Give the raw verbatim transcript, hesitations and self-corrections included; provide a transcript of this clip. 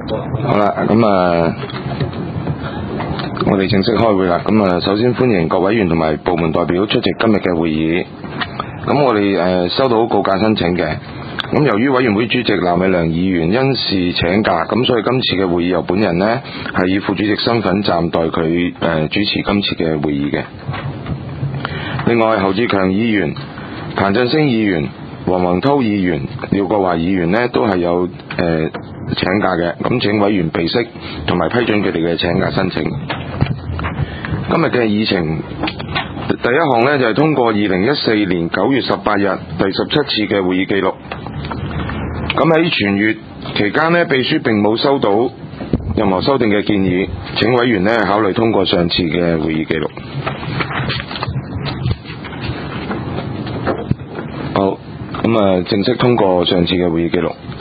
好啦，咁啊，我哋正式開會啦。咁啊，首先歡迎各委員同埋部門代表出席今日嘅會議。咁我哋誒、呃、收到告假申請嘅。咁由於委員會主席藍偉良議員因事請假，咁所以今次嘅會議由本人呢係以副主席身份暫代佢誒、呃、主持今次嘅會議嘅。另外，侯志強議員、譚振聲議員、黃宏濤議員、廖國華議員呢都係有誒、呃、請假嘅，咁請委員備悉同埋批准佢哋嘅請假申請。今日嘅議程第一項呢就係、是、通過二零一四年九月十八日第十七次嘅會議記錄。咁喺全月期間呢，秘書並冇收到任何修訂嘅建議，請委員呢考慮通過上次嘅會議記錄。好，咁啊正式通過上次嘅會議記錄。